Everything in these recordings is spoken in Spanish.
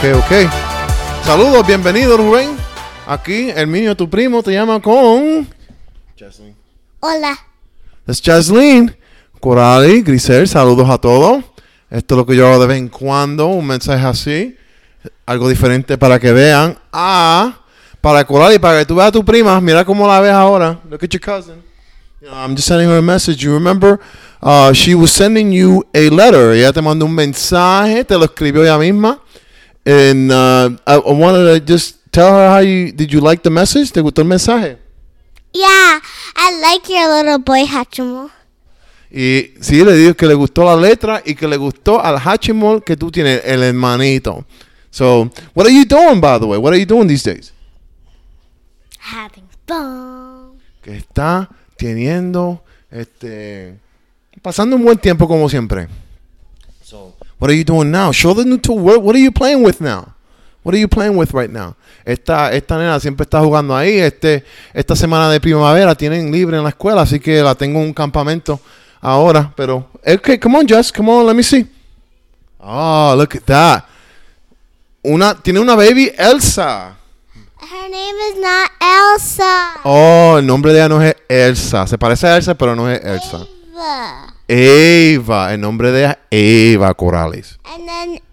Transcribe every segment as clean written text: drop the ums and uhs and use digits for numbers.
Ok. Saludos, bienvenido Rubén. Aquí el niño, tu primo, te llama con... Jasmine. Hola. Es Jasmine. Corali, Grisel, saludos a todos. Esto es lo que yo hago de vez en cuando, un mensaje así. Algo diferente para que vean. Para Corali, para que tú veas a tu prima. Mira cómo la ves ahora. Look at your cousin. I'm just sending her a message. You remember, she was sending you a letter. Ella te mandó un mensaje, te lo escribió ella misma. And I wanted to just tell her did you like the message? ¿Te gustó el mensaje? Yeah, I like your little boy Hatchimal. Y sí, le dijo que le gustó la letra y que le gustó al Hatchimal que tú tienes, el hermanito. So, what are you doing, by the way? What are you doing these days? Having fun. Que está teniendo, pasando un buen tiempo como siempre. So, what are you doing now? Show the new tool. What are you playing with now? What are you playing with right now? Esta nena siempre está jugando ahí. Esta semana de primavera tienen libre en la escuela, así que la tengo en un campamento ahora. Pero, okay, come on, Jess. Come on, let me see. Oh, look at that. Tiene una baby Elsa. Her name is not Elsa. Oh, el nombre de ella no es Elsa. Se parece a Elsa, pero no es Elsa. Eva. El nombre de ella es Eva Corrales. And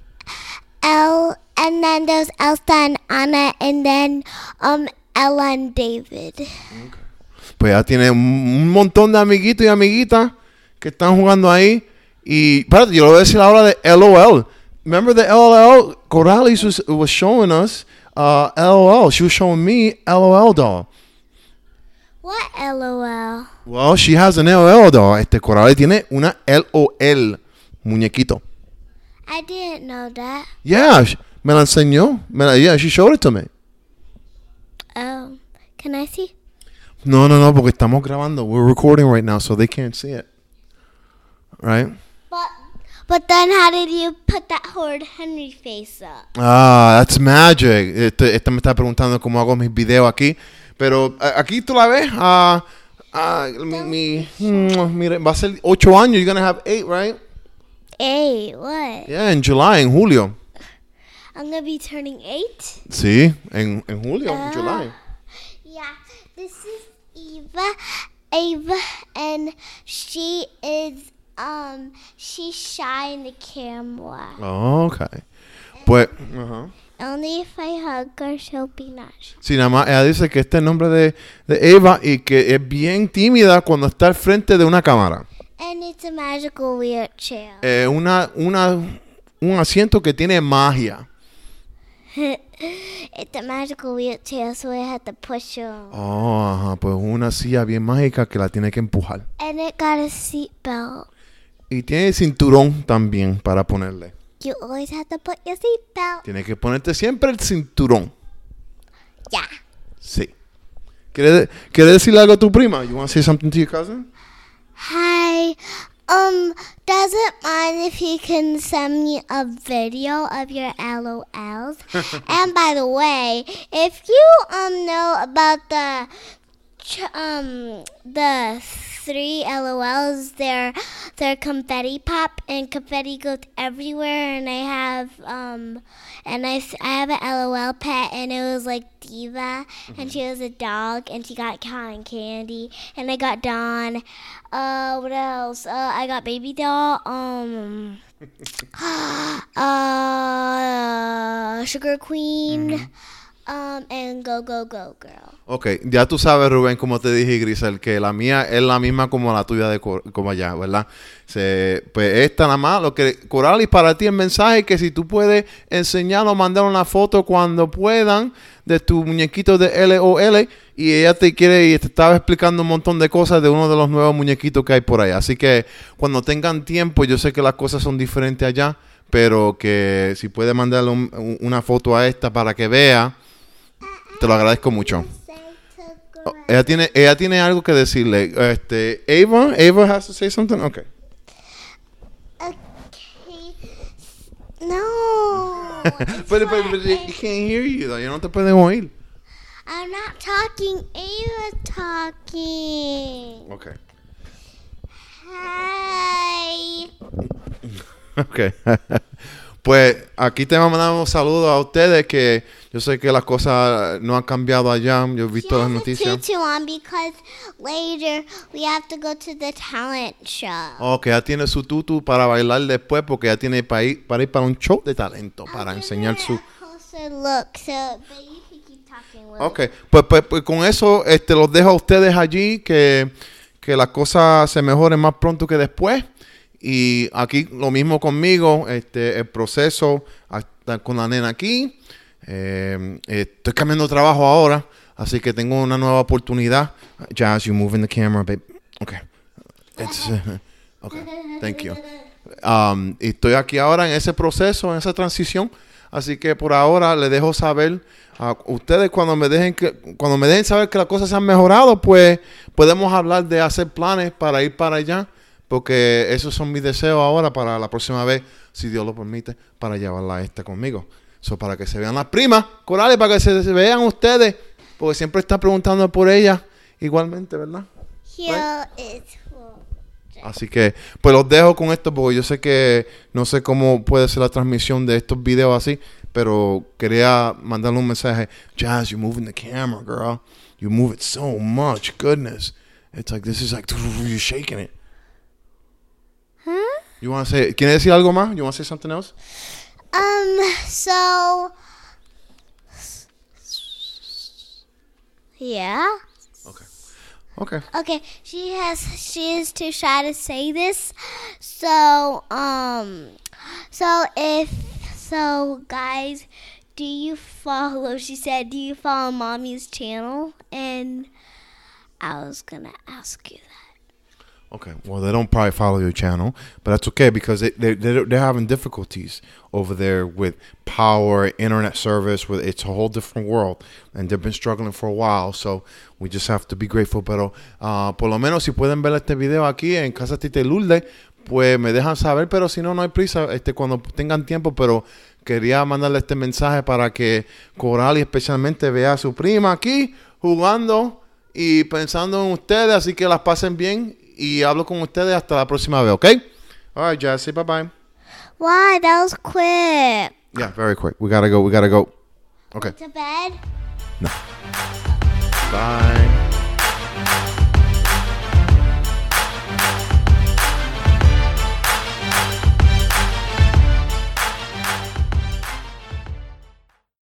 then there's Elsa and Anna, and then Ella and David. Okay. Pues ella tiene un montón de amiguitos y amiguitas que están jugando ahí. Y espérate, yo le voy a decir ahora de LOL. Remember the LOL? Corrales was showing us LOL. She was showing me LOL doll. What LOL? Well, she has an LOL doll. Corrales tiene una LOL muñequito. I didn't know that. Yeah, me la enseñó. Yeah, she showed it to me. Oh, can I see? No, porque estamos grabando. We're recording right now, so they can't see it. Right? But then how did you put that Howard Henry face up? That's magic. Esta me está preguntando cómo hago mis videos aquí. Pero aquí tú la ves. Mire, va a ser 8 años. You're going to have 8, right? 8? What? Yeah, en July, en julio. I'm going to be turning 8? Sí, en julio, en July. Yeah, this is Eva, and she is, she's shy in the camera. Oh, okay. Pues, Only if I hug her, she'll be nice. Sí, nada más ella dice que este es el nombre de Eva y que es bien tímida cuando está al frente de una cámara. And it's a magical wheelchair. Un asiento que tiene magia. It's a magical wheelchair, so I had to push her. Oh, ajá, pues una silla bien mágica que la tiene que empujar. And it got a seat belt. Y tiene cinturón también para ponerle. You always have to put your seat belt. Tiene que ponerte siempre el cinturón. Yeah. Sí. ¿Quieres decirle algo a tu prima? You want to say something to your cousin? Hi. Does it mind if you can send me a video of your LOLs? And by the way, if you know about the 3 LOLs, they're confetti pop, and confetti goes everywhere. And I have I have an LOL pet, and it was like Diva, and she was a dog, and she got cotton candy, and I got Dawn. What else? I got Baby Doll. Sugar Queen. And Go Go Go Girl. Ok, ya tú sabes, Rubén, como te dije, Grisel, que la mía es la misma como la tuya como allá, ¿verdad? Pues esta nada más, lo que Corrales, para ti el mensaje que si tú puedes enseñar o mandar una foto cuando puedan de tu muñequito de LOL, y ella te estaba explicando un montón de cosas de uno de los nuevos muñequitos que hay por allá. Así que cuando tengan tiempo, yo sé que las cosas son diferentes allá, pero que si puedes mandarle una foto a esta para que vea, te lo agradezco mucho. Ella tiene algo que decirle. Ava has to say something. Okay. No. But he can't hear you though. Yo no te pueden oír. I'm not talking. Ava's talking. Okay. Hi. Okay. Pues aquí te mandamos saludos a ustedes, que yo sé que las cosas no han cambiado allá. Yo he visto las noticias. Tutu on because later we have to go to the talent show. Oh, que ya tiene su tutu para bailar después, porque ya tiene para ir para un show de talento, para enseñar su... Look, so, but you can keep talking, Will. Ok, pues con eso los dejo a ustedes allí, que las cosas se mejoren más pronto que después. Y aquí lo mismo conmigo, el proceso hasta con la nena aquí. Estoy cambiando de trabajo ahora, así que tengo una nueva oportunidad. Jazz, you moving the camera, babe. Okay. Okay, thank you. Y estoy aquí ahora en ese proceso, en esa transición. Así que por ahora les dejo saber a ustedes cuando me dejen saber que las cosas se han mejorado, pues podemos hablar de hacer planes para ir para allá. Porque esos son mis deseos ahora para la próxima vez, si Dios lo permite, para llevarla a conmigo. Para que se vean las primas, Corales, para que se vean ustedes. Porque siempre está preguntando por ella igualmente, ¿verdad? Así que, pues los dejo con esto, porque yo sé que no sé cómo puede ser la transmisión de estos videos así, pero quería mandarle un mensaje. Jazz, you're moving the camera, girl. You move it so much. Goodness. It's like, this is like, you're shaking it. You want to say? ¿Quiere decir algo más? You want to say something else? So, yeah. Okay. She is too shy to say this. So guys, do you follow? She said, do you follow Mommy's channel? And I was gonna ask you that. Okay, well, they don't probably follow your channel, but that's okay because they're having difficulties over there with power, internet service. It's a whole different world, and they've been struggling for a while, so we just have to be grateful. Pero por lo menos si pueden ver este video aquí en Casa Tita Lourdes, pues me dejan saber, pero si no, no hay prisa, cuando tengan tiempo, pero quería mandarle este mensaje para que Coralie especialmente vea a su prima aquí jugando y pensando en ustedes, así que las pasen bien. Y hablo con ustedes hasta la próxima vez, ¿ok? All right, Jazzy, bye-bye. Why? That was quick. Yeah, very quick. We gotta go. Okay. To bed? No. Bye.